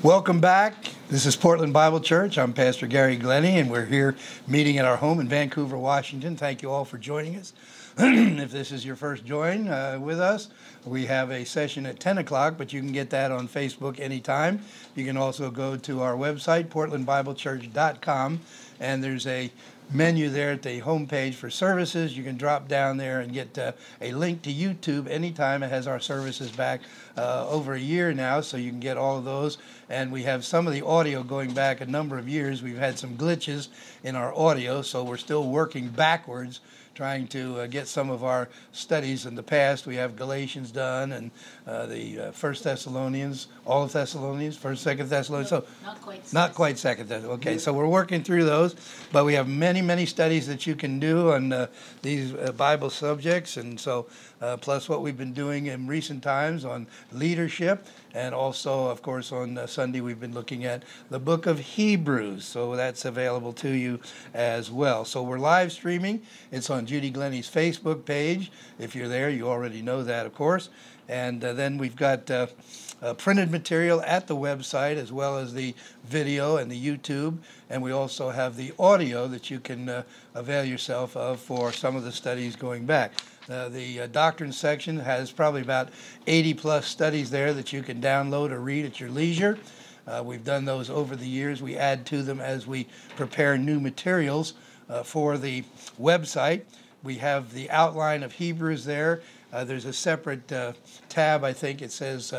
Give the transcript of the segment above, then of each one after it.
Welcome back. This is Portland Bible Church. I'm Pastor Gary Glennie, and we're here meeting at our home in Vancouver, Washington. Thank you all for joining us. If this is your first join with us, we have a session at 10 o'clock, but you can get that on Facebook anytime. You can also go to our website, portlandbiblechurch.com, and there's a menu there at the homepage for services. You can drop down there and get a link to YouTube anytime. It has our services back over a year now, so you can get all of those. And we have some of the audio going back a number of years. We've had some glitches in our audio, so we're still working backwards, trying to get some of our studies in the past. We have Galatians done, and the First Thessalonians, all of Thessalonians, First, Second Thessalonians. So not quite Second Thessalonians. Okay, so we're working through those, but we have many studies that you can do on these Bible subjects, and so plus what we've been doing in recent times on leadership, and also, of course, on Sunday we've been looking at the book of Hebrews, so that's available to you as well. So we're live streaming. It's on Judy Glennie's Facebook page. If you're there, you already know that, of course. And then we've got printed material at the website, as well as the video and the YouTube. And we also have the audio that you can avail yourself of for some of the studies going back. The doctrine section has probably about 80 plus studies there that you can download or read at your leisure. We've done those over the years. We add to them as we prepare new materials for the website. We have the outline of Hebrews there. There's a separate tab, I think it says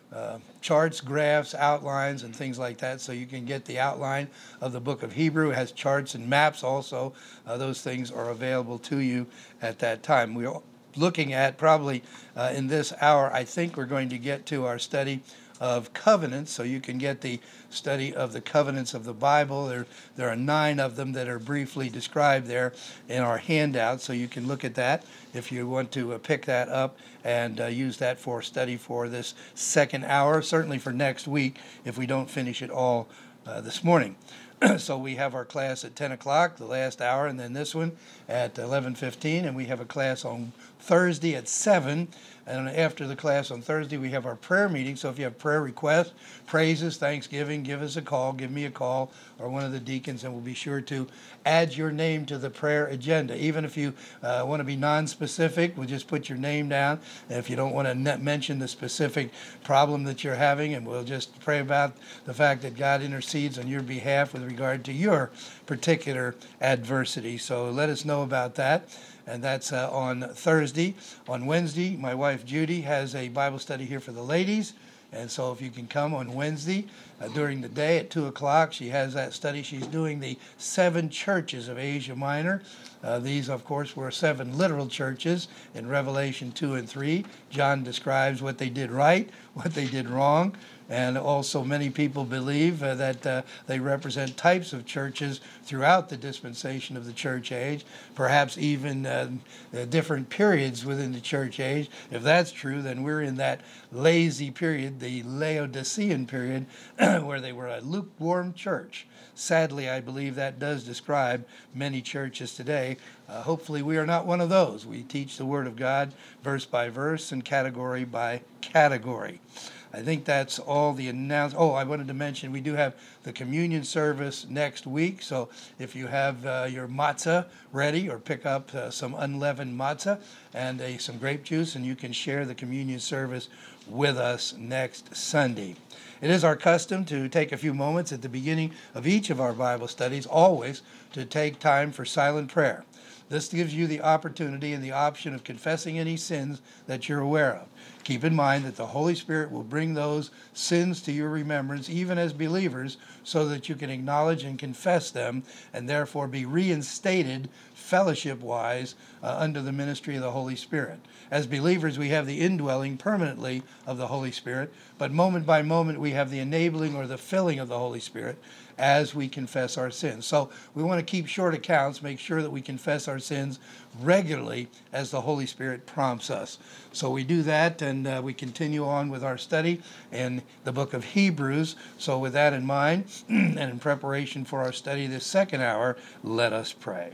charts, graphs, outlines, and things like that, so you can get the outline of the book of Hebrew. It has charts and maps also. Those things are available to you at that time. We're looking at probably in this hour, I think we're going to get to our study of covenants, so you can get the study of the covenants of the Bible. There are 9 of them that are briefly described there in our handout, so you can look at that if you want to pick that up and use that for study for this second hour, certainly for next week if we don't finish it all this morning. So we have our class at 10 o'clock, the last hour, and then this one at 11:15, and we have a class on Thursday at 7. And after the class on Thursday, we have our prayer meeting. So if you have prayer requests, praises, thanksgiving, give us a call, give me a call, or one of the deacons, and we'll be sure to add your name to the prayer agenda. Even if you want to be non-specific, we'll just put your name down. And if you don't want to mention the specific problem that you're having, and we'll just pray about the fact that God intercedes on your behalf with regard to your particular adversity. So let us know about that. And that's on Thursday. On Wednesday, my wife Judy has a Bible study here for the ladies. And so if you can come on Wednesday during the day at 2 o'clock, she has that study. She's doing the 7 churches of Asia Minor. These, of course, were 7 literal churches in Revelation 2 and 3. John describes what they did right, what they did wrong. And also many people believe that they represent types of churches throughout the dispensation of the church age, perhaps even different periods within the church age. If that's true, then we're in that lazy period, the Laodicean period, where they were a lukewarm church. Sadly, I believe that does describe many churches today. Hopefully we are not one of those. We teach the Word of God verse by verse and category by category. I think that's all the announcement. Oh, I wanted to mention we do have the communion service next week. So if you have your matzah ready, or pick up some unleavened matzah and some grape juice, and you can share the communion service with us next Sunday. It is our custom to take a few moments at the beginning of each of our Bible studies, always to take time for silent prayer. This gives you the opportunity and the option of confessing any sins that you're aware of. Keep in mind that the Holy Spirit will bring those sins to your remembrance, even as believers, so that you can acknowledge and confess them, and therefore be reinstated fellowship-wise under the ministry of the Holy Spirit. As believers, we have the indwelling permanently of the Holy Spirit, but moment by moment we have the enabling or the filling of the Holy Spirit as we confess our sins. So we want to keep short accounts, make sure that we confess our sins regularly as the Holy Spirit prompts us. So we do that, and we continue on with our study in the book of Hebrews. So with that in mind, and in preparation for our study this second hour, let us pray.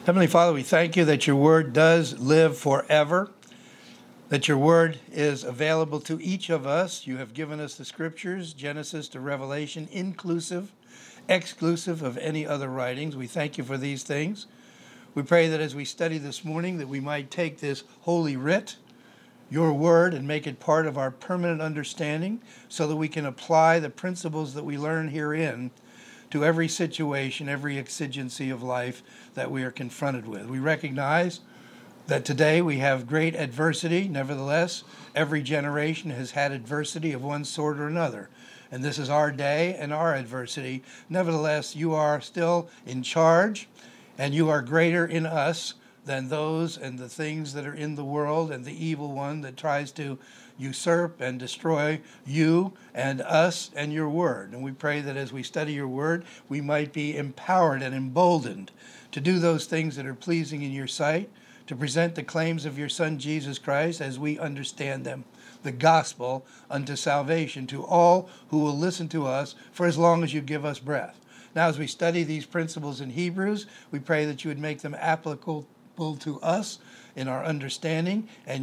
Heavenly Father, we thank you that your word does live forever, that your word is available to each of us. You have given us the scriptures, Genesis to Revelation, inclusive, exclusive of any other writings. We thank you for these things. We pray that as we study this morning, that we might take this holy writ, your word, and make it part of our permanent understanding so that we can apply the principles that we learn herein to every situation, every exigency of life that we are confronted with. We recognize that today we have great adversity. Nevertheless, every generation has had adversity of one sort or another. And this is our day and our adversity. Nevertheless, you are still in charge, and you are greater in us than those and the things that are in the world and the evil one that tries to usurp and destroy you and us and your word. And we pray that as we study your word, we might be empowered and emboldened to do those things that are pleasing in your sight, to present the claims of your Son, Jesus Christ, as we understand them, the gospel unto salvation to all who will listen to us for as long as you give us breath. Now, as we study these principles in Hebrews, we pray that you would make them applicable to us in our understanding and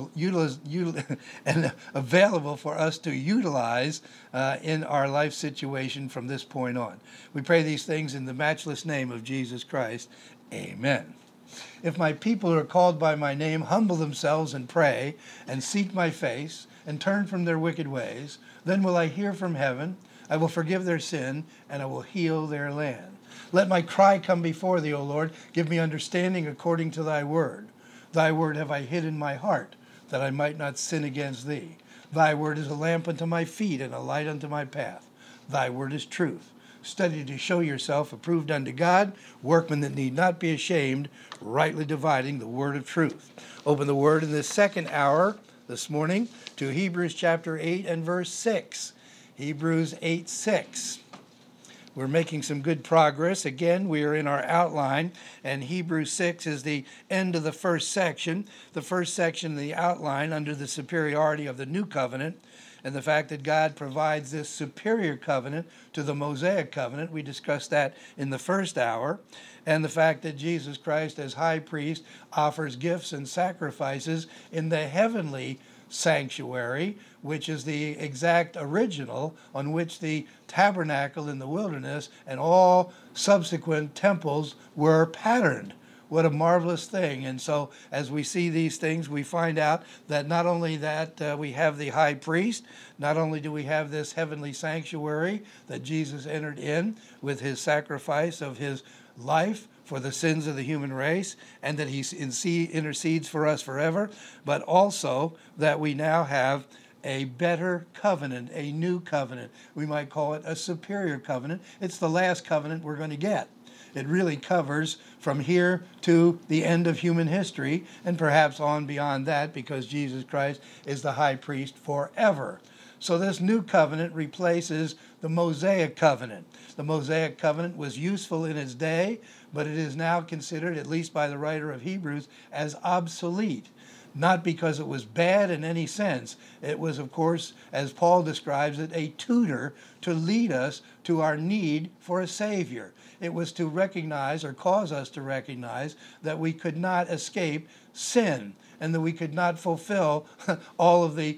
and available for us to utilize in our life situation from this point on. We pray these things in the matchless name of Jesus Christ. Amen. If my people who are called by my name humble themselves and pray and seek my face and turn from their wicked ways, then will I hear from heaven, I will forgive their sin, and I will heal their land. Let my cry come before thee, O Lord. Give me understanding according to thy word. Thy word have I hid in my heart, that I might not sin against thee. Thy word is a lamp unto my feet and a light unto my path. Thy word is truth. Study to show yourself approved unto God, workmen that need not be ashamed, rightly dividing the word of truth. Open the word in this second hour this morning to Hebrews chapter 8 and verse 6. Hebrews 8:6. We're making some good progress. Again, we are in our outline, and Hebrews 6 is the end of the first section. The first section of the outline under the superiority of the new covenant and the fact that God provides this superior covenant to the Mosaic covenant. We discussed that in the first hour. And the fact that Jesus Christ as high priest offers gifts and sacrifices in the heavenly sanctuary, which is the exact original on which the tabernacle in the wilderness and all subsequent temples were patterned. What a marvelous thing. And so as we see these things, we find out that not only that we have the high priest, not only do we have this heavenly sanctuary that Jesus entered in with his sacrifice of his life for the sins of the human race, and that he intercedes for us forever, but also that we now have a better covenant, a new covenant. We might call it a superior covenant. It's the last covenant we're going to get. It really covers from here to the end of human history, and perhaps on beyond that, because Jesus Christ is the high priest forever. So this new covenant replaces the Mosaic covenant. The Mosaic covenant was useful in its day, but it is now considered, at least by the writer of Hebrews, as obsolete. Not because it was bad in any sense. It was, of course, as Paul describes it, a tutor to lead us to our need for a Savior. It was to recognize, or cause us to recognize, that we could not escape sin, and that we could not fulfill all of the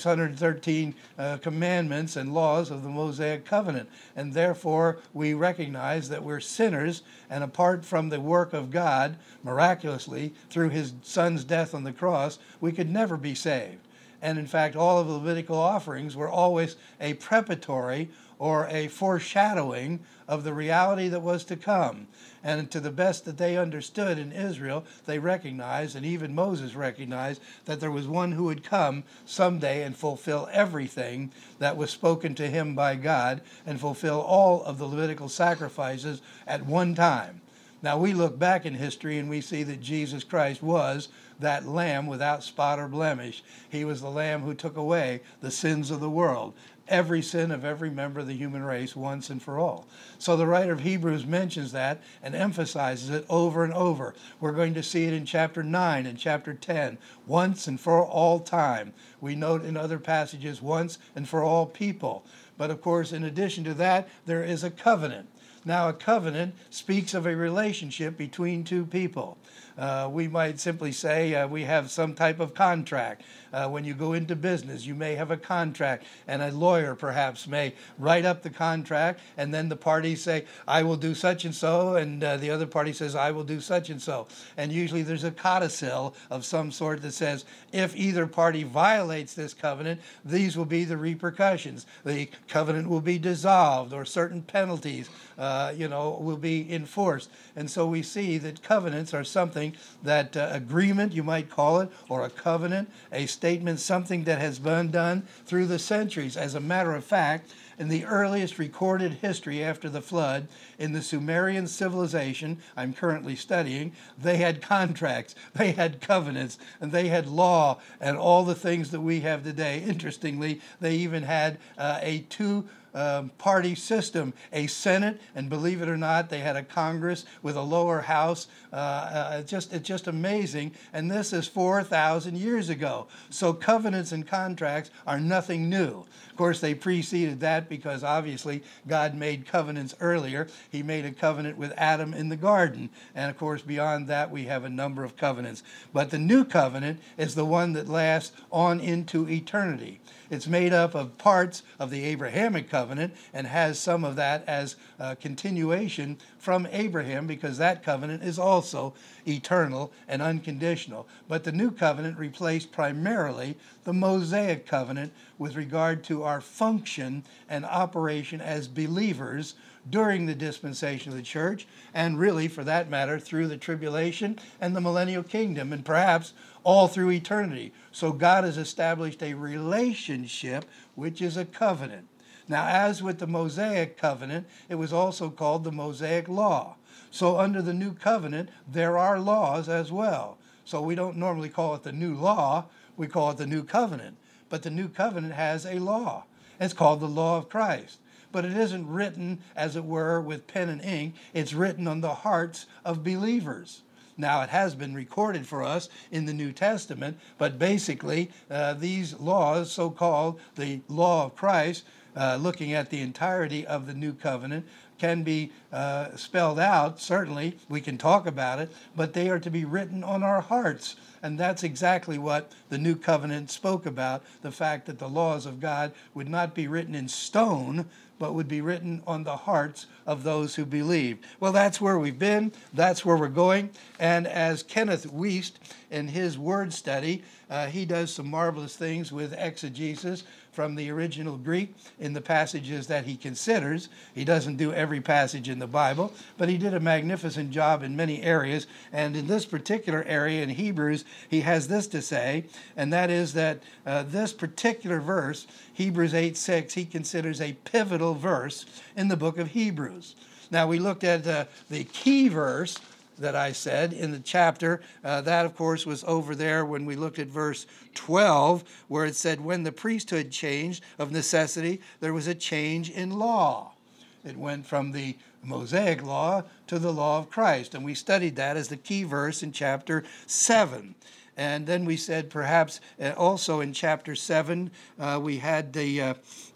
613 commandments and laws of the Mosaic covenant. And therefore, we recognize that we're sinners, and apart from the work of God, miraculously, through his Son's death on the cross, we could never be saved. And in fact, all of the Levitical offerings were always a preparatory or a foreshadowing of the reality that was to come. And to the best that they understood in Israel, they recognized, and even Moses recognized, that there was one who would come someday and fulfill everything that was spoken to him by God, and fulfill all of the Levitical sacrifices at one time. Now we look back in history and we see that Jesus Christ was that lamb without spot or blemish. He was the lamb who took away the sins of the world, every sin of every member of the human race once and for all. So the writer of Hebrews mentions that and emphasizes it over and over. We're going to see it in chapter 9 and chapter 10, once and for all time. We note in other passages, once and for all people. But of course, in addition to that, there is a covenant. Now, a covenant speaks of a relationship between two people. We might simply say we have some type of contract. When you go into business, you may have a contract, and a lawyer perhaps may write up the contract, and then the parties say, I will do such and so, and the other party says, I will do such and so. And usually there's a codicil of some sort that says, if either party violates this covenant, these will be the repercussions. The covenant will be dissolved, or certain penalties will be enforced. And so we see that covenants are something that agreement, you might call it, or a covenant, a statement, something that has been done through the centuries. As a matter of fact, in the earliest recorded history after the flood, in the Sumerian civilization I'm currently studying, they had contracts, they had covenants, and they had law, and all the things that we have today. Interestingly, they even had a two-party system, a Senate, and believe it or not, they had a Congress with a lower house. It's just amazing. And this is 4,000 years ago. So covenants and contracts are nothing new. Of course, they preceded that because obviously God made covenants earlier. He made a covenant with Adam in the garden. And of course, beyond that, we have a number of covenants. But the new covenant is the one that lasts on into eternity. It's made up of parts of the Abrahamic covenant and has some of that as a continuation from Abraham, because that covenant is also eternal and unconditional. But the new covenant replaced primarily the Mosaic covenant with regard to our function and operation as believers during the dispensation of the church, and really, for that matter, through the tribulation and the millennial kingdom, and perhaps all through eternity. So God has established a relationship, which is a covenant. Now, as with the Mosaic covenant, it was also called the Mosaic law. So under the new covenant, there are laws as well. So we don't normally call it the new law, we call it the new covenant. But the new covenant has a law. It's called the law of Christ. But it isn't written, as it were, with pen and ink. It's written on the hearts of believers. Now, it has been recorded for us in the New Testament, but basically these laws, so-called the law of Christ, looking at the entirety of the new covenant, can be spelled out. Certainly, we can talk about it, but they are to be written on our hearts. And that's exactly what the new covenant spoke about, the fact that the laws of God would not be written in stone, but would be written on the hearts of those who believe. Well, that's where we've been. That's where we're going. And as Kenneth Wuest, in his word study, he does some marvelous things with exegesis from the original Greek in the passages that he considers. He doesn't do every passage in the Bible, but he did a magnificent job in many areas. And in this particular area in Hebrews, he has this to say, and that is that this particular verse, Hebrews 8:6, he considers a pivotal verse in the book of Hebrews. Now, we looked at the key verse that I said in the chapter. That, of course, was over there when we looked at verse 12, where it said, when the priesthood changed of necessity, there was a change in law. It went from the Mosaic law to the law of Christ. And we studied that as the key verse in chapter 7. And then we said perhaps also in chapter 7 we had the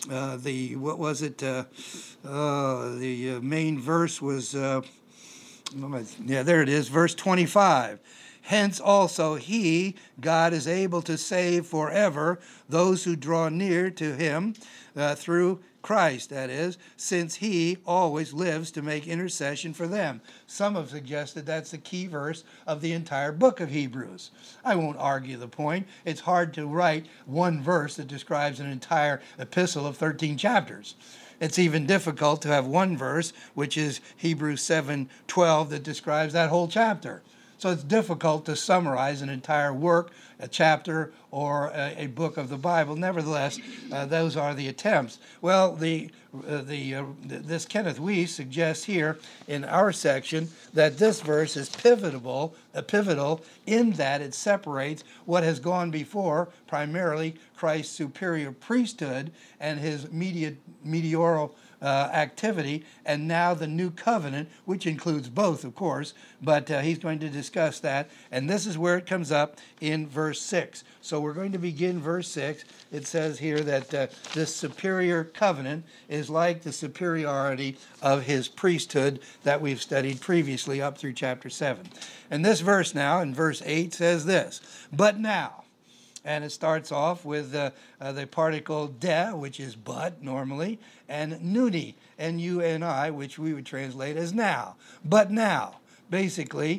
main verse was, there it is, verse 25. Hence also he, God, is able to save forever those who draw near to him through Christ, that is, since he always lives to make intercession for them. Some have suggested that's the key verse of the entire book of Hebrews. I won't argue the point. It's hard to write one verse that describes an entire epistle of 13 chapters. It's even difficult to have one verse, which is Hebrews 7:12, that describes that whole chapter. So it's difficult to summarize an entire work, a chapter, or a book of the Bible. Nevertheless, those are the attempts. Well, this Kenneth Wuest suggests here in our section that this verse is pivotal in that it separates what has gone before, primarily Christ's superior priesthood and his mediatorial activity, and now the new covenant, which includes both, of course, but he's going to discuss that. And this is where it comes up in verse 6. So we're going to begin verse 6. It says here that this superior covenant is like the superiority of his priesthood that we've studied previously up through chapter 7. And this verse now, in verse 8, says this, "But now," and it starts off with the particle de, which is but normally, and nuni, N-U-N-I, which we would translate as now. But now, basically,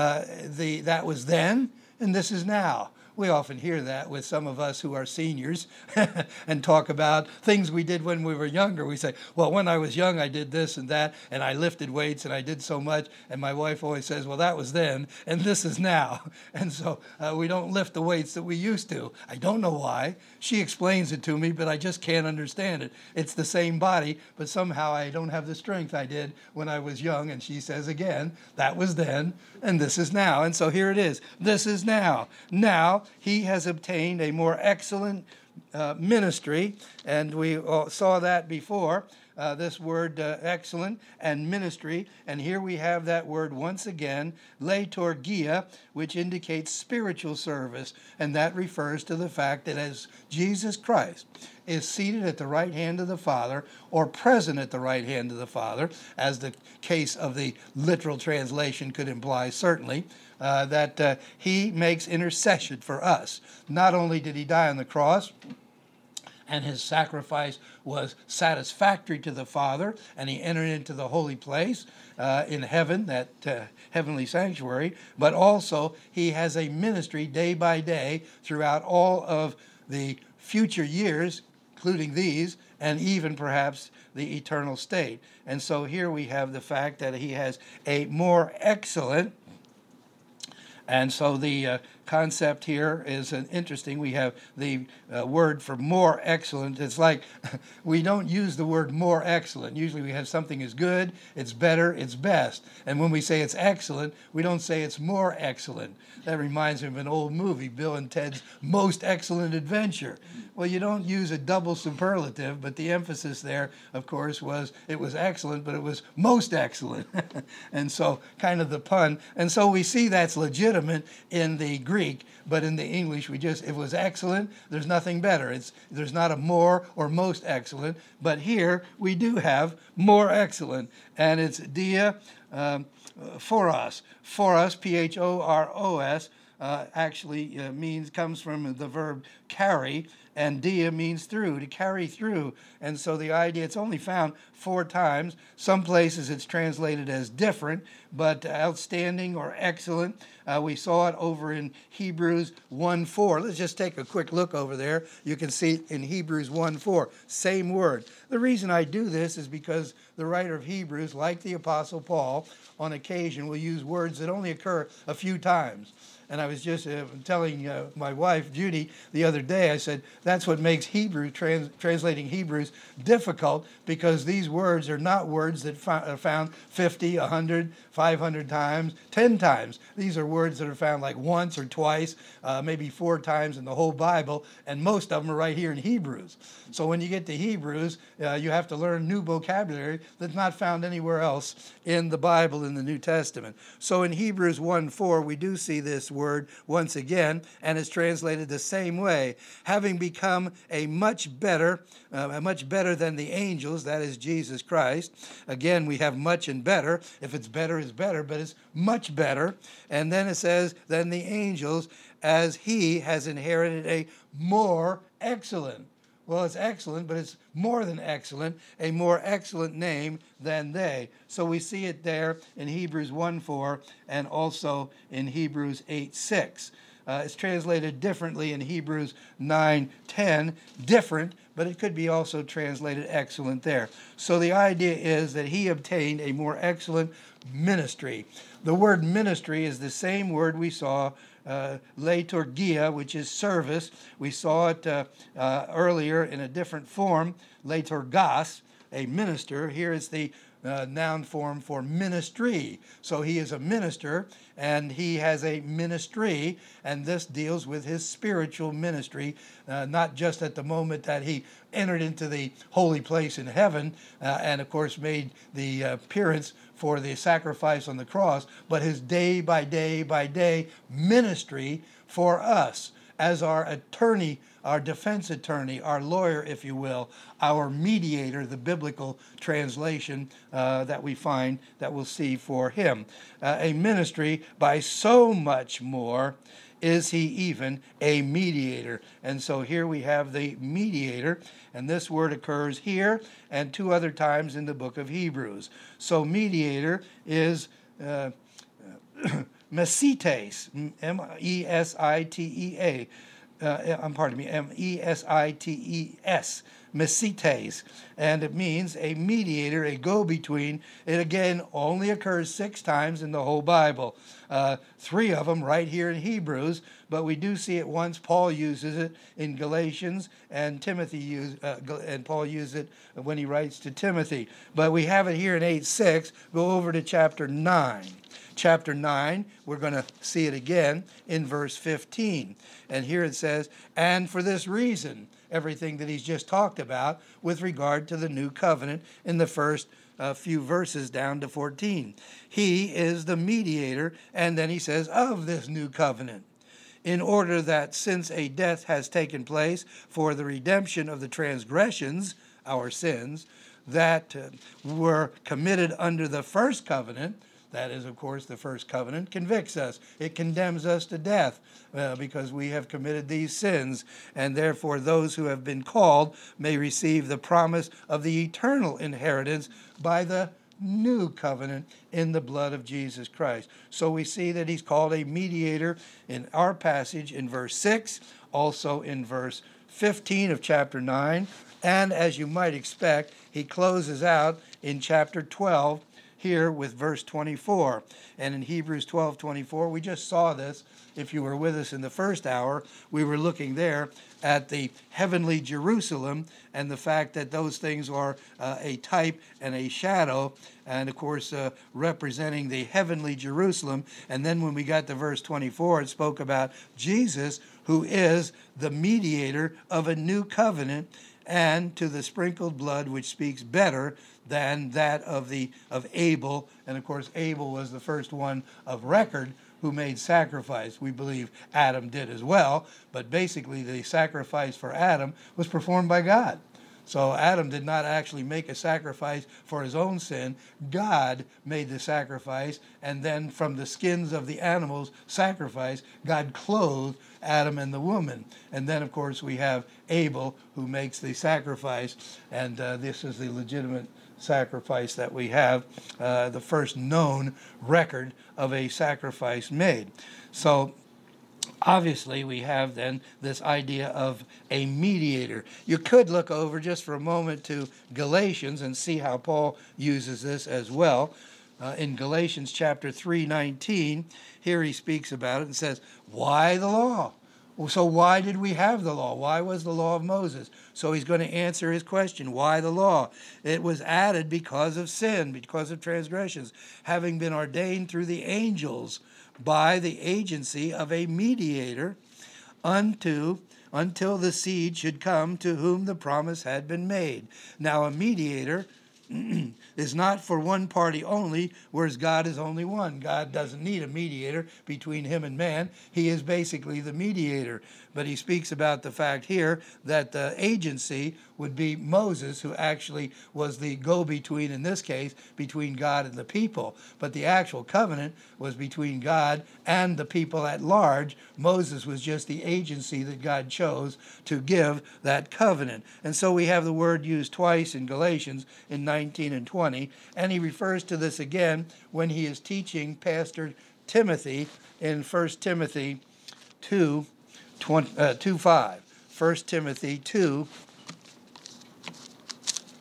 that was then, and this is now. We often hear that with some of us who are seniors and talk about things we did when we were younger. We say, well, when I was young, I did this and that, and I lifted weights, and I did so much. And my wife always says, well, that was then, and this is now. And so we don't lift the weights that we used to. I don't know why. She explains it to me, but I just can't understand it. It's the same body, but somehow I don't have the strength I did when I was young. And she says again, that was then, and this is now. And so here it is. This is now. Now, he has obtained a more excellent ministry, and we saw that before, this word excellent and ministry, and here we have that word once again, liturgia, which indicates spiritual service, and that refers to the fact that as Jesus Christ is seated at the right hand of the Father, or present at the right hand of the Father, as the case of the literal translation could imply, certainly, that he makes intercession for us. Not only did he die on the cross, and his sacrifice was satisfactory to the Father, and he entered into the holy place in heaven, that heavenly sanctuary, but also he has a ministry day by day throughout all of the future years, including these, and even perhaps the eternal state. And so here we have the fact that he has a more excellent. And so the concept here is interesting. We have the word for more excellent. It's like we don't use the word more excellent. Usually we have something is good, it's better, it's best. And when we say it's excellent, we don't say it's more excellent. That reminds me of an old movie, Bill and Ted's Most Excellent Adventure. Well, you don't use a double superlative, but the emphasis there, of course, was it was excellent, but it was most excellent. And so kind of the pun. And so we see that's legitimate in the Greek, but in the English, it was excellent. There's nothing better. There's not a more or most excellent, but here we do have more excellent, and it's dia phoros. Phoros, P-H-O-R-O-S, actually comes from the verb carry, and dia means through, to carry through. And so the idea, it's only found 4 times. Some places it's translated as different, but outstanding or excellent. We saw it over in Hebrews 1:4. Let's just take a quick look over there. You can see it in Hebrews 1:4, same word. The reason I do this is because the writer of Hebrews, like the Apostle Paul, on occasion will use words that only occur a few times. And I was just telling my wife, Judy, the other day, I said, that's what makes translating Hebrews difficult, because these words are not words that are found 50, 100, 500 times, 10 times. These are words that are found like once or twice, maybe 4 times in the whole Bible, and most of them are right here in Hebrews. So when you get to Hebrews, you have to learn new vocabulary that's not found anywhere else in the Bible in the New Testament. So in Hebrews 1:4, we do see this word once again, and it's translated the same way, having become a much better than the angels, that is Jesus Christ. Again, we have much and better. If it's better, it's better, but it's much better. And then it says, than the angels, as he has inherited a more excellent. Well, it's excellent, but it's more than excellent, a more excellent name than they. So we see it there in Hebrews 1:4 and also in Hebrews 8:6. It's translated differently in Hebrews 9:10, different, but it could be also translated excellent there. So the idea is that he obtained a more excellent ministry. The word ministry is the same word we saw, liturgia, which is service. We saw it earlier in a different form, liturgos, a minister. Here is the noun form for ministry. So he is a minister, and he has a ministry, and this deals with his spiritual ministry, not just at the moment that he entered into the holy place in heaven, and of course made the appearance for the sacrifice on the cross, but his day by day ministry for us as our attorney, our defense attorney, our lawyer, if you will, our mediator, the biblical translation that we find, that we'll see for him. A ministry, by so much more is he even a mediator. And so here we have the mediator, and this word occurs here and two other times in the book of Hebrews. So mediator is Mesites, M-E-S-I-T-E-A. M-E-S-I-T-E-S, Mesites, and it means a mediator, a go-between. It again only occurs 6 times in the whole Bible. 3 of them right here in Hebrews, but we do see it once. Paul uses it in Galatians, and and Paul uses it when he writes to Timothy. But we have it here in 8:6. Go over to chapter 9. Chapter 9, we're going to see it again in verse 15. And here it says, and for this reason, everything that he's just talked about with regard to the new covenant in the first few verses down to 14. He is the mediator, and then he says, of this new covenant, in order that since a death has taken place for the redemption of the transgressions, our sins, that were committed under the first covenant, that is, of course, the first covenant convicts us. It condemns us to death because we have committed these sins. And therefore, those who have been called may receive the promise of the eternal inheritance by the new covenant in the blood of Jesus Christ. So we see that he's called a mediator in our passage in verse 6, also in verse 15 of chapter 9. And as you might expect, he closes out in chapter 12 here with verse 24. And in Hebrews 12:24, we just saw this. If you were with us in the first hour, we were looking there at the heavenly Jerusalem and the fact that those things are a type and a shadow, and of course representing the heavenly Jerusalem. And then when we got to verse 24, it spoke about Jesus, who is the mediator of a new covenant, and to the sprinkled blood which speaks better than that of Abel. And of course Abel was the first one of record who made sacrifice. We believe Adam did as well, but basically the sacrifice for Adam was performed by God. So Adam did not actually make a sacrifice for his own sin. God made the sacrifice, and then from the skins of the animals sacrificed, God clothed Adam and the woman. And then, of course, we have Abel who makes the sacrifice, and this is the legitimate sacrifice that we have, the first known record of a sacrifice made. So obviously, we have then this idea of a mediator. You could look over just for a moment to Galatians and see how Paul uses this as well. In Galatians chapter 3:19, here he speaks about it and says, why the law? So why did we have the law? Why was the law of Moses? So he's going to answer his question, why the law? It was added because of sin, because of transgressions, having been ordained through the angels by the agency of a mediator until the seed should come to whom the promise had been made. Now a mediator is not for one party only, whereas God is only one. God doesn't need a mediator between him and man. He is basically the mediator. But he speaks about the fact here that the agency would be Moses, who actually was the go-between, in this case, between God and the people. But the actual covenant was between God and the people at large. Moses was just the agency that God chose to give that covenant. And so we have the word used twice in Galatians in 19 and 20, and he refers to this again when he is teaching Pastor Timothy in 1 Timothy 2:5. 1 Timothy 2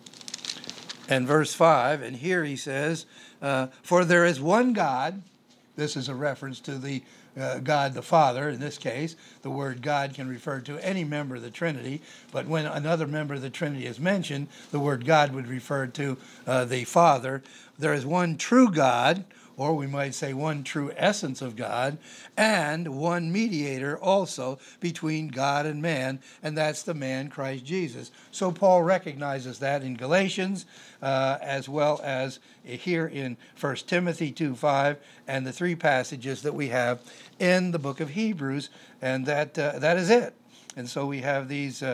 and verse 5, and here he says, for there is one God This is a reference to the God the Father. In this case, the word God can refer to any member of the Trinity, but when another member of the Trinity is mentioned, the word God would refer to the Father. There is one true God, or we might say one true essence of God, and one mediator also between God and man, and that's the man Christ Jesus. So Paul recognizes that in Galatians, as well as here in 1 Timothy 2:5, and the three passages that we have in the book of Hebrews, and that is it. And so we have these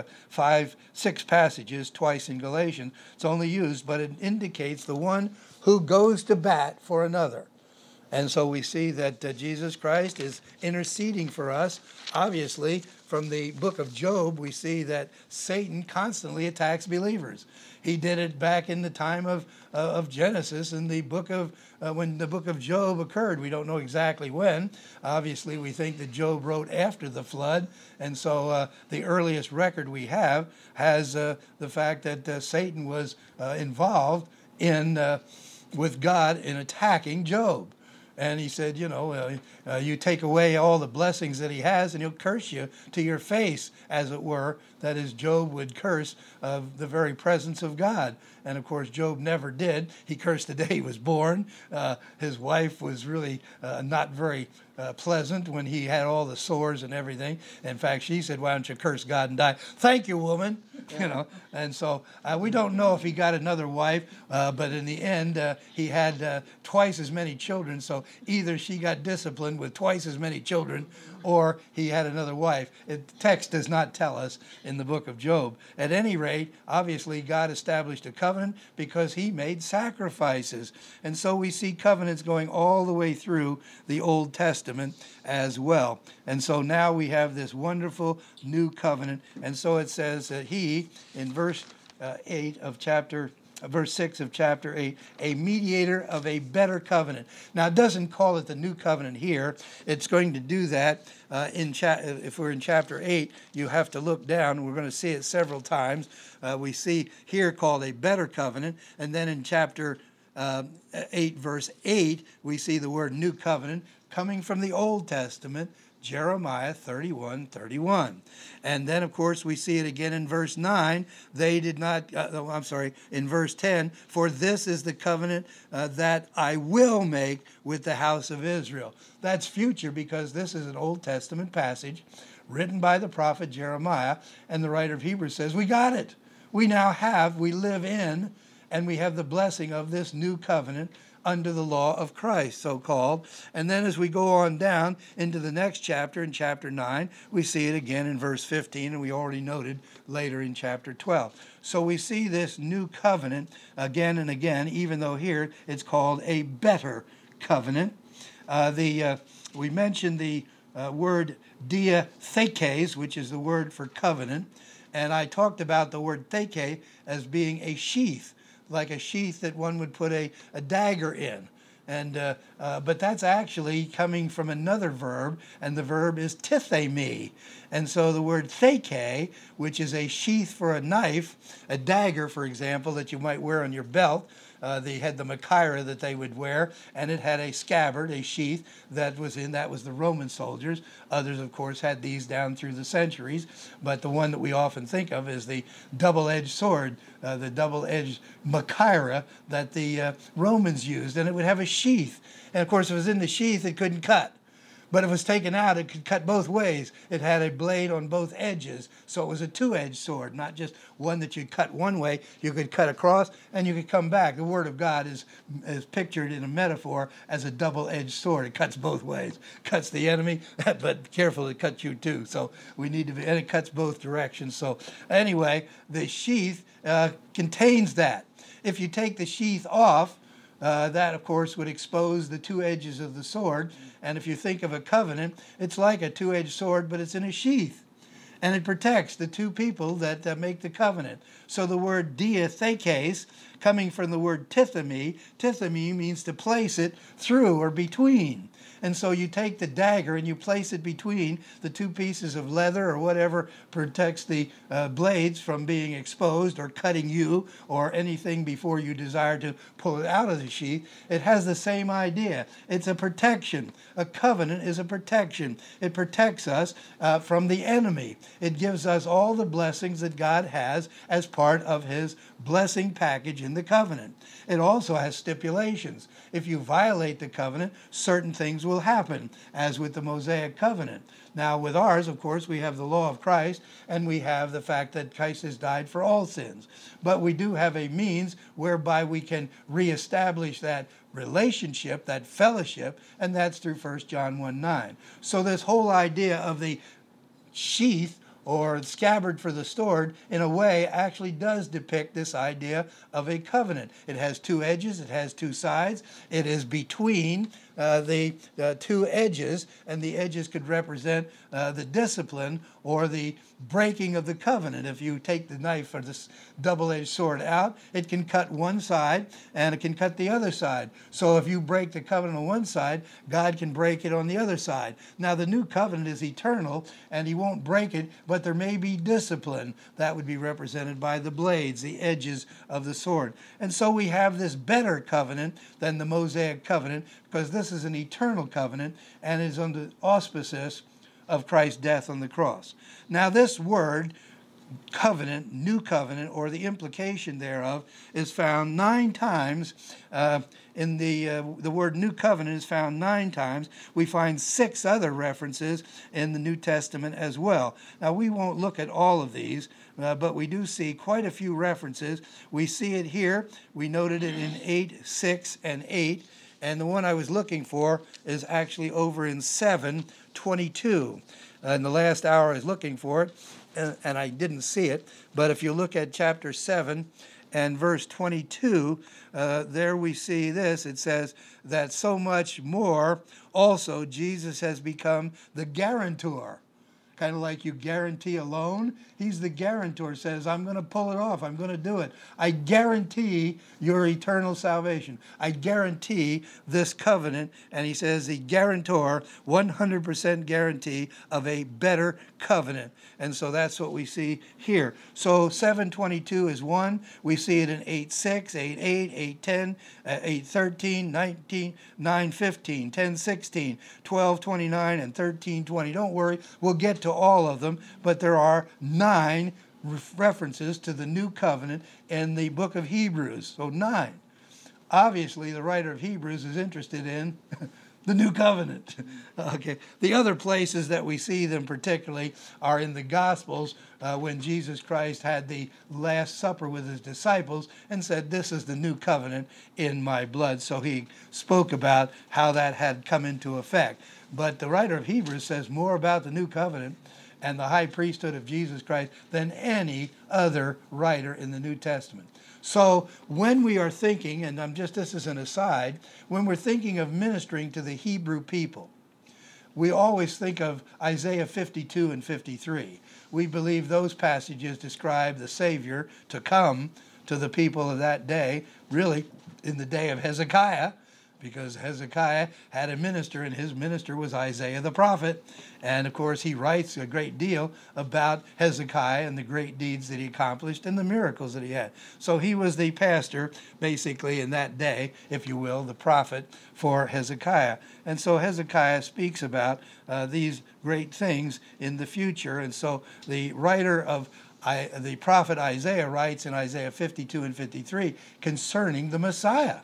6 passages, twice in Galatians. It's only used, but it indicates the one who goes to bat for another. And so we see that Jesus Christ is interceding for us. Obviously, from the book of Job, we see that Satan constantly attacks believers. He did it back in the time of Genesis, in the book of when the book of Job occurred. We don't know exactly when. Obviously, we think that Job wrote after the flood, and so the earliest record we have has the fact that Satan was involved in with God in attacking Job. And he said, you take away all the blessings that he has, and he'll curse you to your face, as it were. That is, Job would curse the very presence of God. And of course, Job never did. He cursed the day he was born. His wife was really not very pleasant when he had all the sores and everything. In fact, she said, "Why don't you curse God and die?" "Thank you, woman." And so we don't know if he got another wife, but in the end, he had twice as many children. So either she got disciplined with twice as many children, or he had another wife. The text does not tell us in the book of Job. At any rate, obviously, God established a covenant because he made sacrifices. And so we see covenants going all the way through the Old Testament as well. And so now we have this wonderful new covenant. And so it says that he, in verse 6 of chapter 8, a mediator of a better covenant. Now, it doesn't call it the new covenant here. It's going to do that if we're in chapter 8. You have to look down. We're going to see it several times. We see here called a better covenant. And then in chapter 8, verse 8, we see the word new covenant coming from the Old Testament, Jeremiah 31:31. And then, of course, we see it again in verse 9. In verse 10, "For this is the covenant that I will make with the house of Israel." That's future, because this is an Old Testament passage written by the prophet Jeremiah, and the writer of Hebrews says, we got it. We live in, and we have the blessing of this new covenant under the law of Christ, so-called. And then as we go on down into the next chapter, in chapter 9, we see it again in verse 15, and we already noted later in chapter 12. So we see this new covenant again and again, even though here it's called a better covenant. We mentioned the word diathekes, which is the word for covenant, and I talked about the word theke as being a sheath, like a sheath that one would put a dagger in. But that's actually coming from another verb, and the verb is tithemi. And so the word theke, which is a sheath for a knife, a dagger, for example, that you might wear on your belt. They had the machaira that they would wear, and it had a scabbard, a sheath that was the Roman soldiers. Others, of course, had these down through the centuries, but the one that we often think of is the double-edged sword, the double-edged machaira that the Romans used, and it would have a sheath. And of course, if it was in the sheath, it couldn't cut. But if it was taken out, it could cut both ways. It had a blade on both edges, so it was a two-edged sword, not just one that you cut one way. You could cut across, and you could come back. The Word of God is pictured in a metaphor as a double-edged sword. It cuts both ways. Cuts the enemy, but careful, it cuts you too. So we need to be, and it cuts both directions. So anyway, the sheath contains that. If you take the sheath off, that, of course, would expose the two edges of the sword. And if you think of a covenant, it's like a two-edged sword, but it's in a sheath. And it protects the two people that make the covenant. So the word diathekes coming from the word tithemi. Tithemi means to place it through or between. And so you take the dagger and you place it between the two pieces of leather or whatever protects the blades from being exposed or cutting you or anything before you desire to pull it out of the sheath. It has the same idea. It's a protection. A covenant is a protection. It protects us from the enemy. It gives us all the blessings that God has as part of his blessing package in the covenant. It also has stipulations. If you violate the covenant, certain things will happen, as with the Mosaic covenant. Now, with ours, of course, we have the law of Christ, and we have the fact that Christ has died for all sins. But we do have a means whereby we can reestablish that relationship, that fellowship, and that's through 1 John 1:9. So this whole idea of the sheath or scabbard for the sword, in a way, actually does depict this idea of a covenant. It has two edges, it has two sides, it is between the two edges, and the edges could represent the discipline or the breaking of the covenant. If you take the knife or this double-edged sword out, it can cut one side and it can cut the other side. So if you break the covenant on one side, God can break it on the other side. Now the new covenant is eternal and he won't break it, but there may be discipline. That would be represented by the blades, the edges of the sword. And so we have this better covenant than the Mosaic covenant, because this is an eternal covenant and is under the auspices of Christ's death on the cross. Now this word, covenant, new covenant, or the implication thereof, is found 9 times. In the word new covenant is found 9 times. We find 6 other references in the New Testament as well. Now we won't look at all of these, but we do see quite a few references. We see it here. We noted it in 8, 6, and 8. And the one I was looking for is actually over in 7:22. In the last hour I was looking for it, and I didn't see it. But if you look at chapter 7 and verse 22, there we see this. It says that so much more also Jesus has become the guarantor. Kind of like you guarantee a loan. He's the guarantor, says, I'm going to pull it off. I'm going to do it. I guarantee your eternal salvation. I guarantee this covenant. And he says the guarantor, 100% guarantee of a better covenant. And so that's what we see here. So 7:22 is one. We see it in 8:6, 8:8, 8:10, 8:13, 19, 9:15, 10:16, 12:29, and 13:20. Don't worry, we'll get to all of them, but there are 9 references to the new covenant in the book of Hebrews. So 9. Obviously, the writer of Hebrews is interested in the new covenant. Okay. The other places that we see them particularly are in the Gospels, when Jesus Christ had the Last Supper with his disciples and said, this is the new covenant in my blood. So he spoke about how that had come into effect. But the writer of Hebrews says more about the new covenant and the high priesthood of Jesus Christ than any other writer in the New Testament. So when we are thinking, and this is an aside, when we're thinking of ministering to the Hebrew people, we always think of Isaiah 52 and 53. We believe those passages describe the Savior to come to the people of that day, really in the day of Hezekiah, because Hezekiah had a minister, and his minister was Isaiah the prophet. And of course, he writes a great deal about Hezekiah and the great deeds that he accomplished and the miracles that he had. So he was the pastor, basically, in that day, if you will, the prophet for Hezekiah. And so Hezekiah speaks about these great things in the future. And so the writer of the prophet Isaiah writes in Isaiah 52 and 53 concerning the Messiah.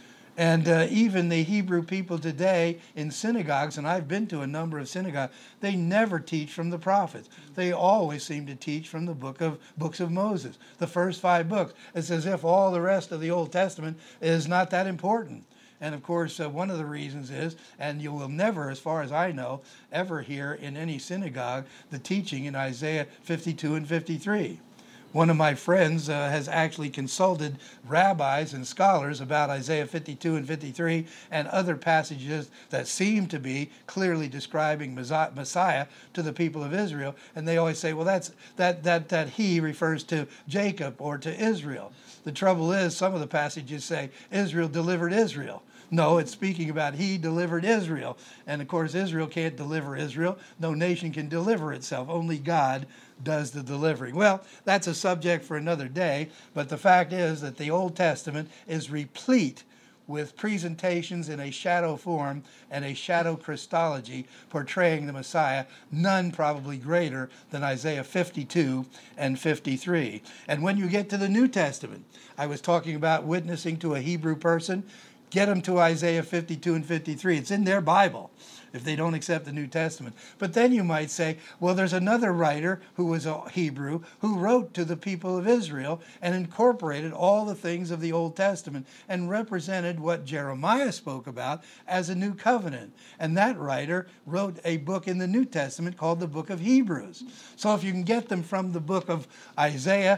And even the Hebrew people today in synagogues, and I've been to a number of synagogues, they never teach from the prophets. They always seem to teach from the books of Moses, the first 5 books. It's as if all the rest of the Old Testament is not that important. And of course, one of the reasons is, and you will never, as far as I know, ever hear in any synagogue the teaching in Isaiah 52 and 53. One of my friends has actually consulted rabbis and scholars about Isaiah 52 and 53 and other passages that seem to be clearly describing Messiah to the people of Israel. And they always say, well, that he refers to Jacob or to Israel. The trouble is, some of the passages say Israel delivered Israel. No, it's speaking about he delivered Israel. And of course, Israel can't deliver Israel. No nation can deliver itself. Only God does the delivering. Well, that's a subject for another day. But the fact is that the Old Testament is replete with presentations in a shadow form and a shadow Christology portraying the Messiah, none probably greater than Isaiah 52 and 53. And when you get to the New Testament, I was talking about witnessing to a Hebrew person. Get them to Isaiah 52 and 53. It's in their Bible if they don't accept the New Testament. But then you might say, well, there's another writer who was a Hebrew who wrote to the people of Israel and incorporated all the things of the Old Testament and represented what Jeremiah spoke about as a new covenant. And that writer wrote a book in the New Testament called the Book of Hebrews. So if you can get them from the book of Isaiah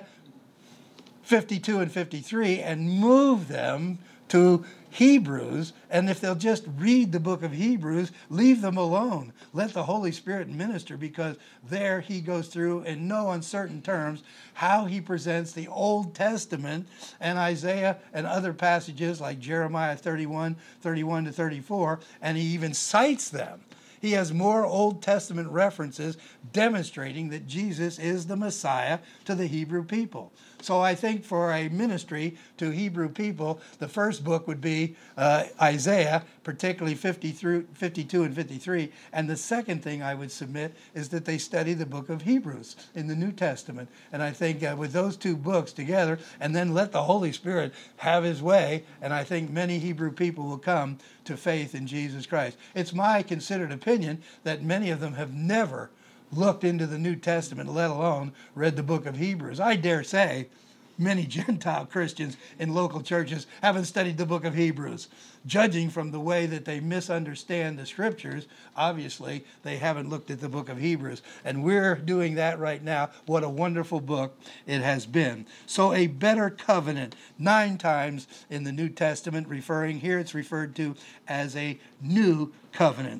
52 and 53 and move them to Hebrews, and if they'll just read the book of Hebrews, leave them alone. Let the Holy Spirit minister, because there he goes through in no uncertain terms how he presents the Old Testament and Isaiah and other passages like Jeremiah 31 to 34, and he even cites them. He has more Old Testament references demonstrating that Jesus is the Messiah to the Hebrew people. So I think for a ministry to Hebrew people, the first book would be Isaiah, particularly 52 and 53. And the second thing I would submit is that they study the book of Hebrews in the New Testament. And I think with those two books together, and then let the Holy Spirit have his way, and I think many Hebrew people will come to faith in Jesus Christ. It's my considered opinion that many of them have never looked into the New Testament, let alone read the book of Hebrews. I dare say many Gentile Christians in local churches haven't studied the book of Hebrews. Judging from the way that they misunderstand the scriptures, obviously they haven't looked at the book of Hebrews. And we're doing that right now. What a wonderful book it has been. So a better covenant, 9 times in the New Testament, here it's referred to as a new covenant.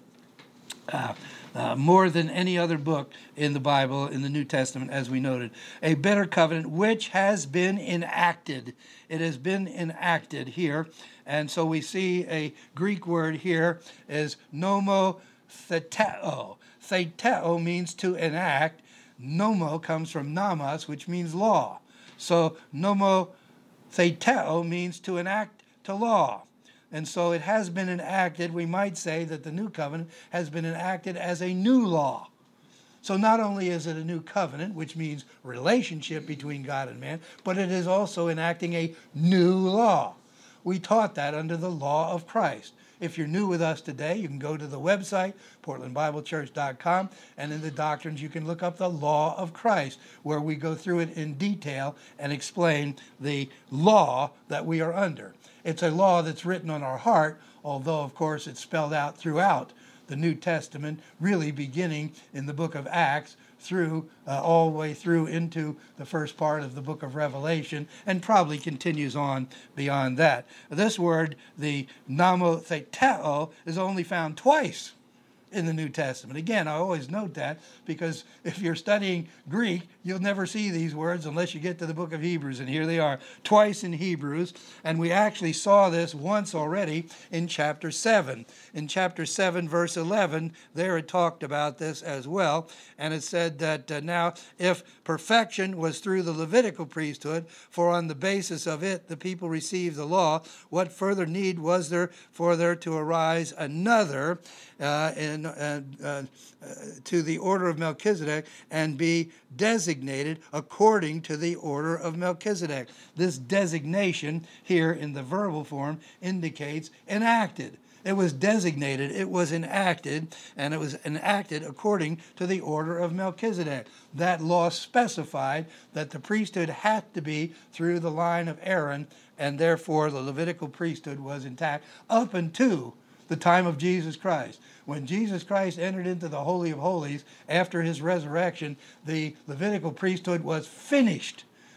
More than any other book in the Bible, in the New Testament, as we noted. A better covenant which has been enacted. It has been enacted here. And so we see a Greek word here is nomotheteo. Theteo means to enact. Nomo comes from namas, which means law. So nomotheteo means to enact to law. And so it has been enacted. We might say that the new covenant has been enacted as a new law. So not only is it a new covenant, which means relationship between God and man, but it is also enacting a new law. We taught that under the law of Christ. If you're new with us today, you can go to the website, portlandbiblechurch.com, and in the doctrines you can look up the law of Christ, where we go through it in detail and explain the law that we are under. It's a law that's written on our heart, although, of course, it's spelled out throughout the New Testament, really beginning in the book of Acts through all the way through into the first part of the book of Revelation, and probably continues on beyond that. This word, the nomotheteo, is only found twice in the New Testament. Again, I always note that, because if you're studying Greek, you'll never see these words unless you get to the book of Hebrews, and here they are, twice in Hebrews, and we actually saw this once already in chapter 7. In chapter 7, verse 11, there it talked about this as well, and it said that now, if perfection was through the Levitical priesthood, for on the basis of it the people received the law, what further need was there for there to arise another to the order of Melchizedek and be designated according to the order of Melchizedek? This designation here in the verbal form indicates enacted. It was designated, it was enacted, and it was enacted according to the order of Melchizedek. That law specified that the priesthood had to be through the line of Aaron, and therefore the Levitical priesthood was intact up until the time of Jesus Christ. When Jesus Christ entered into the Holy of Holies after his resurrection, the Levitical priesthood was finished.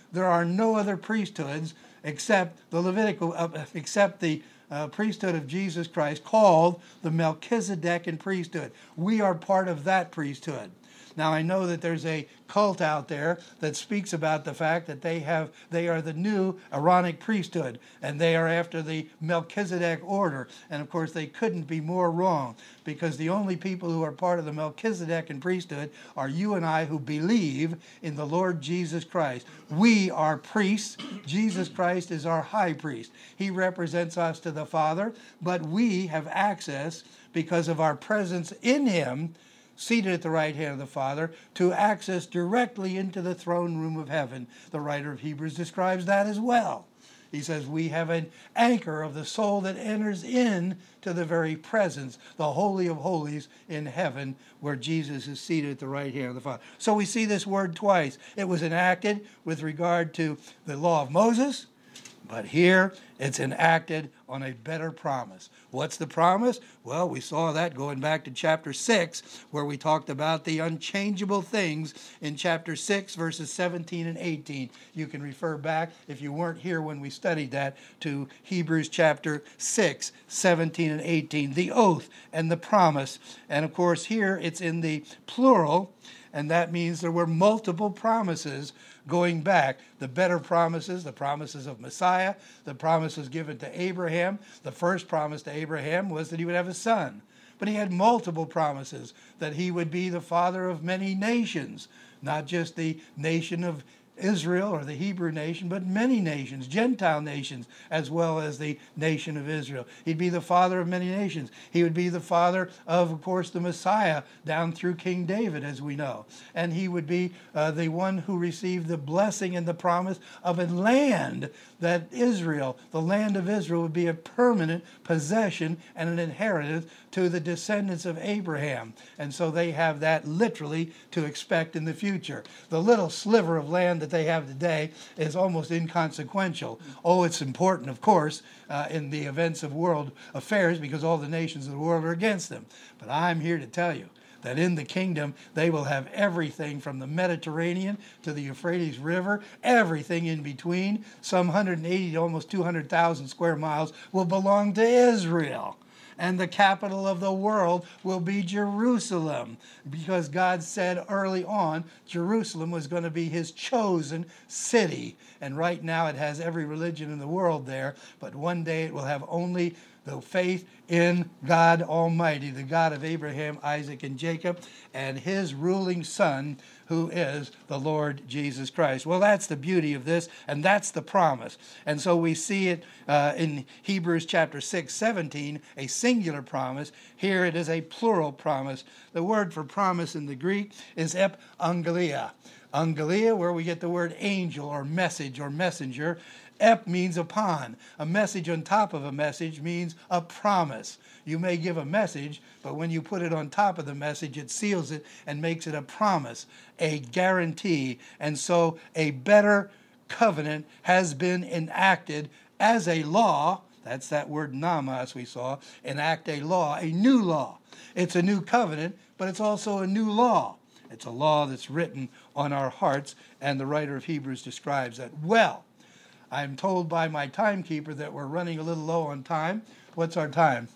there are no other priesthoods except the Levitical, except the priesthood of Jesus Christ, called the Melchizedekan priesthood. We are part of that priesthood. Now, I know that there's a cult out there that speaks about the fact that they are the new Aaronic priesthood, and they are after the Melchizedek order. And of course, they couldn't be more wrong, because the only people who are part of the Melchizedekan priesthood are you and I, who believe in the Lord Jesus Christ. We are priests. Jesus Christ is our high priest. He represents us to the Father, but we have access, because of our presence in him, seated at the right hand of the Father, to access directly into the throne room of heaven. The writer of Hebrews describes that as well. He says we have an anchor of the soul that enters in to the very presence, the Holy of Holies in heaven, where Jesus is seated at the right hand of the Father. So we see this word twice. It was enacted with regard to the law of Moses, but here it's enacted on a better promise. What's the promise? Well, we saw that going back to chapter 6, where we talked about the unchangeable things in chapter 6, verses 17 and 18. You can refer back, if you weren't here when we studied that, to Hebrews chapter 6, 17 and 18, the oath and the promise. And of course, here it's in the plural, and that means there were multiple promises going back. The better promises, the promises of Messiah, the promises given to Abraham. The first promise to Abraham was that he would have a son. But he had multiple promises, that he would be the father of many nations, not just the nation of Israel or the Hebrew nation, but many nations, Gentile nations, as well as the nation of Israel. He'd be the father of many nations. He would be the father of course, the Messiah down through King David, as we know. And he would be the one who received the blessing and the promise of a land that Israel, the land of Israel, would be a permanent possession and an inheritance to the descendants of Abraham. And so they have that literally to expect in the future. The little sliver of land that they have today is almost inconsequential. Oh, it's important, of course, in the events of world affairs, because all the nations of the world are against them. But I'm here to tell you that in the kingdom they will have everything from the Mediterranean to the Euphrates River, everything in between. Some 180 to almost 200,000 square miles will belong to Israel. And the capital of the world will be Jerusalem, because God said early on Jerusalem was going to be his chosen city. And right now it has every religion in the world there, but one day it will have only the faith in God Almighty, the God of Abraham, Isaac, and Jacob, and his ruling son, who is the Lord Jesus Christ. Well, that's the beauty of this, and that's the promise. And so we see it in Hebrews chapter 6, 17, a singular promise. Here it is a plural promise. The word for promise in the Greek is ep-angelia. Angelia, where we get the word angel or message or messenger. Ep means upon. A message on top of a message means a promise. You may give a message, but when you put it on top of the message, it seals it and makes it a promise, a guarantee. And so a better covenant has been enacted as a law. That's that word namas we saw. Enact a law, a new law. It's a new covenant, but it's also a new law. It's a law that's written on our hearts, and the writer of Hebrews describes that well. I'm told by my timekeeper that we're running a little low on time. What's our time?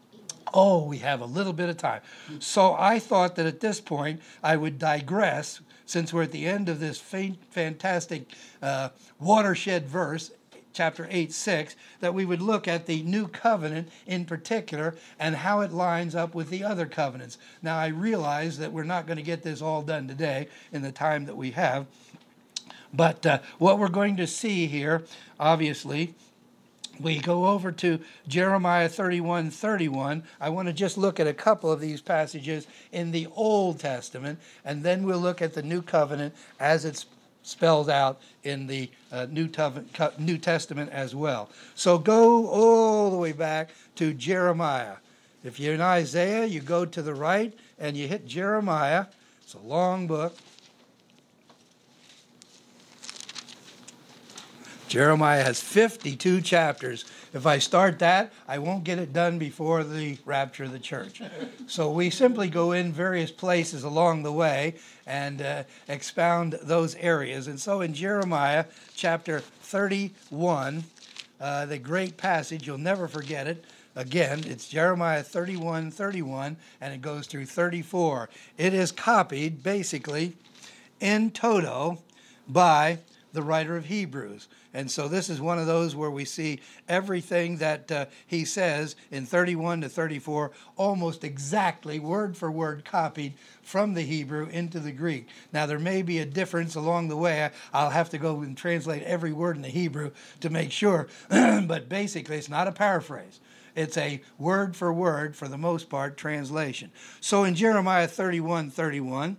Oh, we have a little bit of time. So I thought that at this point I would digress, since we're at the end of this fantastic watershed verse, chapter 8:6, that we would look at the new covenant in particular and how it lines up with the other covenants. Now, I realize that we're not going to get this all done today in the time that we have. But what we're going to see here, obviously, we go over to Jeremiah 31:31. I want to just look at a couple of these passages in the Old Testament, and then we'll look at the New Covenant as it's spelled out in the New Testament as well. So go all the way back to Jeremiah. If you're in Isaiah, you go to the right and you hit Jeremiah. It's a long book. Jeremiah has 52 chapters. If I start that, I won't get it done before the rapture of the church. So we simply go in various places along the way and expound those areas. And so in Jeremiah chapter 31, the great passage, you'll never forget it. Again, it's Jeremiah 31:31, and it goes through 34. It is copied, basically, in toto by the writer of Hebrews. And so this is one of those where we see everything that he says in 31 to 34 almost exactly, word for word, copied from the Hebrew into the Greek. Now, there may be a difference along the way. I'll have to go and translate every word in the Hebrew to make sure. But basically, it's not a paraphrase. It's a word for the most part, translation. So in Jeremiah 31:31,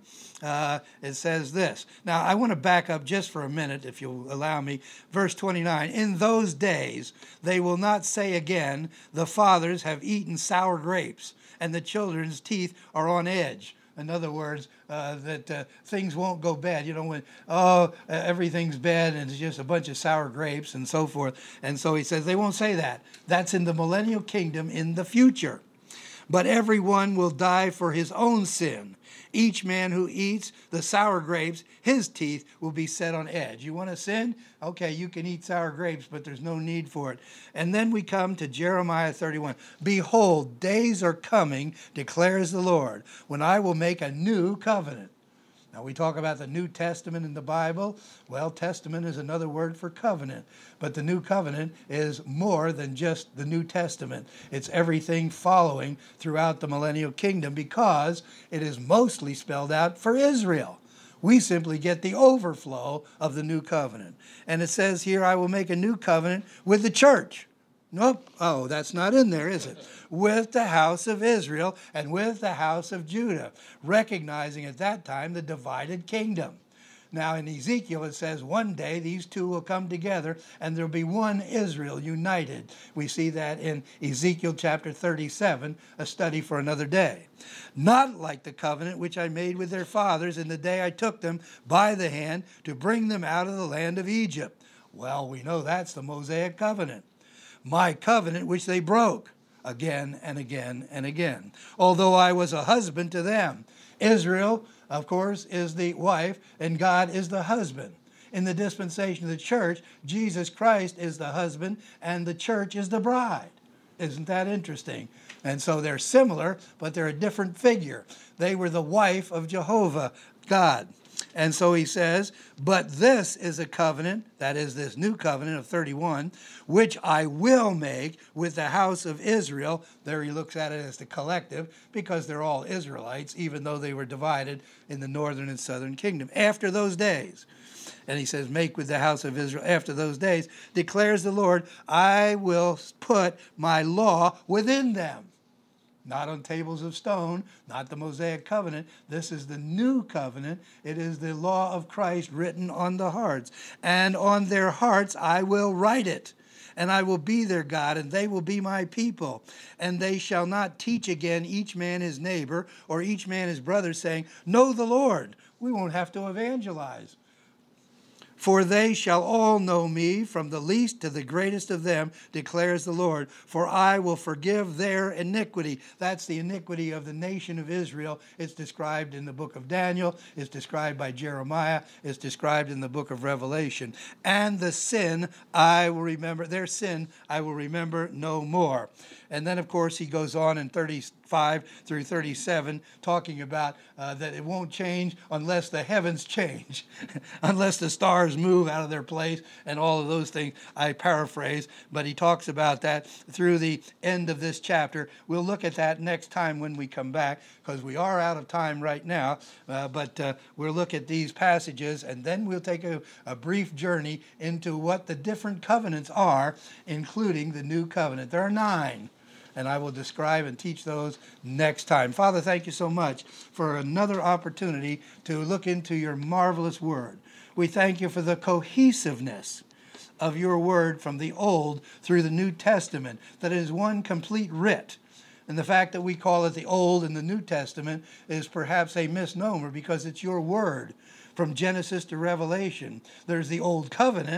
it says this. Now, I want to back up just for a minute, if you'll allow me. Verse 29, in those days they will not say again, the fathers have eaten sour grapes, and the children's teeth are on edge. In other words, that things won't go bad. You know, when, everything's bad and it's just a bunch of sour grapes and so forth. And so he says they won't say that. That's in the millennial kingdom in the future. But everyone will die for his own sin. Each man who eats the sour grapes, his teeth will be set on edge. You want to sin? Okay, you can eat sour grapes, but there's no need for it. And then we come to Jeremiah 31. Behold, days are coming, declares the Lord, when I will make a new covenant. Now, we talk about the New Testament in the Bible. Well, testament is another word for covenant. But the New Covenant is more than just the New Testament. It's everything following throughout the millennial kingdom because it is mostly spelled out for Israel. We simply get the overflow of the New Covenant. And it says here, I will make a new covenant with the church. Nope. Oh, that's not in there, is it? With the house of Israel and with the house of Judah, recognizing at that time the divided kingdom. Now in Ezekiel it says one day these two will come together and there'll be one Israel united. We see that in Ezekiel chapter 37, a study for another day. Not like the covenant which I made with their fathers in the day I took them by the hand to bring them out of the land of Egypt. Well, we know that's the Mosaic covenant. My covenant which they broke again and again and again, although I was a husband to them. Israel, of course, is the wife, and God is the husband. In the dispensation of the church, Jesus Christ is the husband, and the church is the bride. Isn't that interesting? And so they're similar, but they're a different figure. They were the wife of Jehovah, God. And so he says, but this is a covenant, that is this new covenant of 31, which I will make with the house of Israel. There he looks at it as the collective, because they're all Israelites, even though they were divided in the northern and southern kingdom. After those days, and he says, make with the house of Israel after those days, declares the Lord, I will put my law within them. Not on tables of stone, not the Mosaic covenant. This is the new covenant. It is the law of Christ written on the hearts. And on their hearts I will write it. And I will be their God, and they will be my people. And they shall not teach again each man his neighbor, or each man his brother, saying, know the Lord. We won't have to evangelize. For they shall all know me, from the least to the greatest of them, declares the Lord. For I will forgive their iniquity. That's the iniquity of the nation of Israel. It's described in the book of Daniel. It's described by Jeremiah. It's described in the book of Revelation. And the sin I will remember, their sin I will remember no more. And then, of course, he goes on in 35 through 37, talking about that it won't change unless the heavens change, unless the stars move out of their place and all of those things. I paraphrase, but he talks about that through the end of this chapter. We'll look at that next time when we come back, because we are out of time right now, but we'll look at these passages, and then we'll take a brief journey into what the different covenants are, including the new covenant. There are 9. And I will describe and teach those next time. Father, thank you so much for another opportunity to look into your marvelous word. We thank you for the cohesiveness of your word from the Old through the New Testament, that it is one complete writ. And the fact that we call it the Old and the New Testament is perhaps a misnomer, because it's your word from Genesis to Revelation. There's the Old Covenant,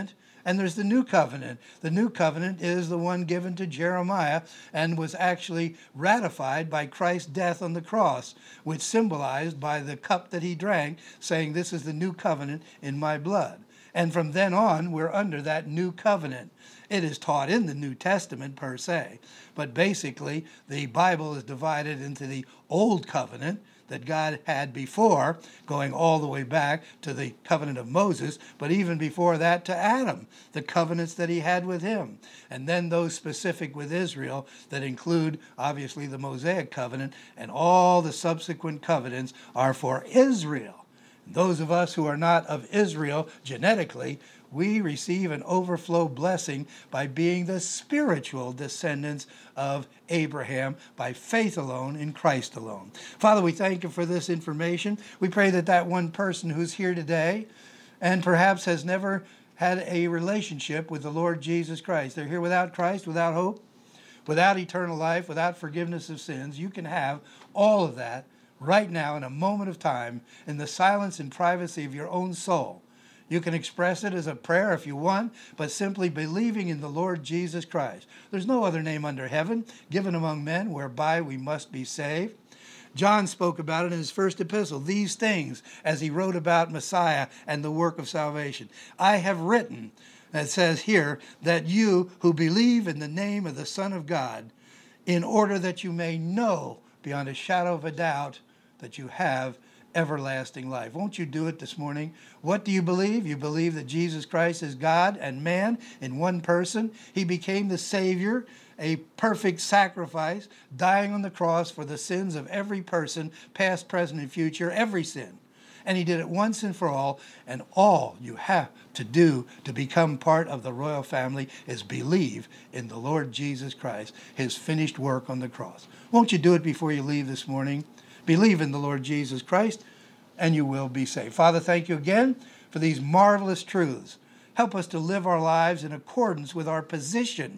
And there's the new covenant. The new covenant is the one given to Jeremiah and was actually ratified by Christ's death on the cross, which symbolized by the cup that he drank, saying, "This is the new covenant in my blood." And from then on, we're under that new covenant. It is taught in the New Testament per se, but basically the Bible is divided into the Old Covenant that God had before, going all the way back to the covenant of Moses, but even before that to Adam, the covenants that he had with him. And then those specific with Israel that include, obviously, the Mosaic covenant, and all the subsequent covenants are for Israel. Those of us who are not of Israel genetically, we receive an overflow blessing by being the spiritual descendants of Abraham by faith alone in Christ alone. Father, we thank you for this information. We pray that that one person who's here today and perhaps has never had a relationship with the Lord Jesus Christ, they're here without Christ, without hope, without eternal life, without forgiveness of sins. You can have all of that right now in a moment of time in the silence and privacy of your own soul. You can express it as a prayer if you want, but simply believing in the Lord Jesus Christ. There's no other name under heaven given among men whereby we must be saved. John spoke about it in his first epistle, these things, as he wrote about Messiah and the work of salvation. I have written, it says here, that you who believe in the name of the Son of God, in order that you may know beyond a shadow of a doubt that you have everlasting life. Won't you do it this morning? What do you believe? You believe that Jesus Christ is God and man in one person. He became the Savior, a perfect sacrifice, dying on the cross for the sins of every person, past, present, and future, every sin. And he did it once and for all, and all you have to do to become part of the royal family is believe in the Lord Jesus Christ, his finished work on the cross. Won't you do it before you leave this morning? Believe in the Lord Jesus Christ, and you will be saved. Father, thank you again for these marvelous truths. Help us to live our lives in accordance with our position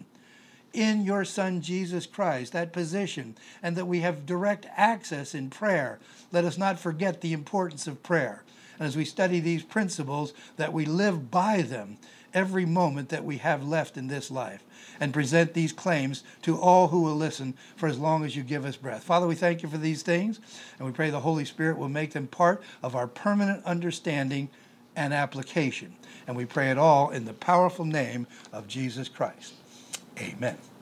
in your Son, Jesus Christ, that position, and that we have direct access in prayer. Let us not forget the importance of prayer. And as we study these principles, that we live by them every moment that we have left in this life, and present these claims to all who will listen for as long as you give us breath. Father, we thank you for these things, and we pray the Holy Spirit will make them part of our permanent understanding and application. And we pray it all in the powerful name of Jesus Christ. Amen.